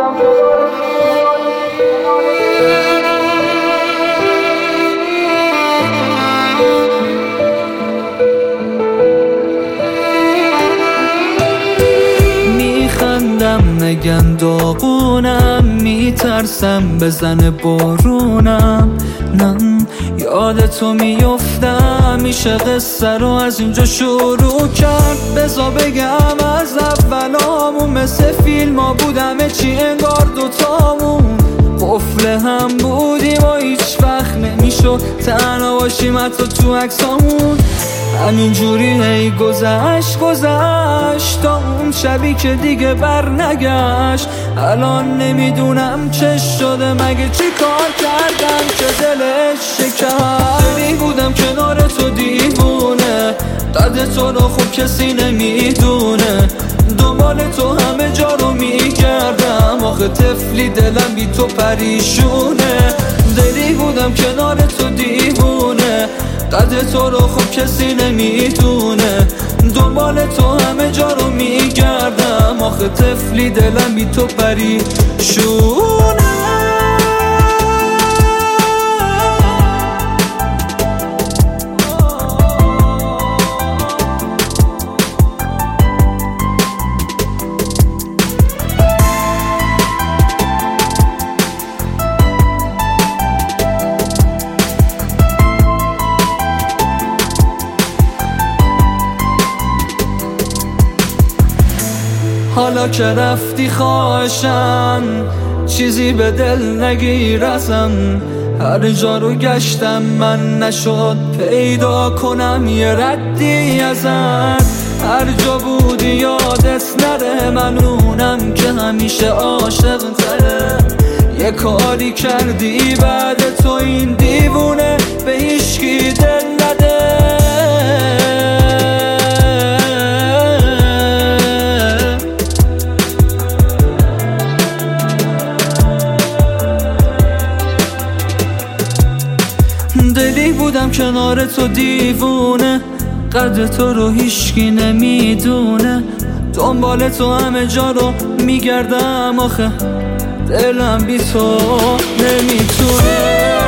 نگن داغونم، میترسم بزنه بارونم، نم یاد تو میفتم، میشه قصه رو از اینجا شروع کرد. بذار بگم از اولامون، مثل فیلم ها بود همه چی انگار دوتامون، قفل هم بودیم و هیچ وقت نمیشد تنها باشیم حتی تو عکسامون. همینجوری هی گذشت تا اون شبی که دیگه بر نگشت. الان نمیدونم چه شده، مگه چی کار کردم که دلش شکست. دلی بودم کنار تو دیوونه، قد تو رو خوب کسی نمیدونه، دنبال تو همه جا رو میگردم، آخه طفلی دلم بی تو پریشونه. دلی بودم کنار تو دیوونه، قد تو رو خوب کسی نمیدونه، دنبال تو همه جا رو میگردم، آخه طفلی دلم بی تو پریشونه. حالا که رفتی خواهشم چیزی به دل نگیر ازم، هر جا رو گشتم من نشد پیدا کنم یه ردی ازت. هر جا بودی یادت نره، من اونم که همیشه عاشق تره. یه کاری کردی بعد تو این دیوونه به هیچکی دل نده. دلی بودم کنار تو دیوونه، قد تو رو هیچکی نمیدونه، دنبال تو همه جا رو میگردم، آخه دلم بی تو نمیتونه.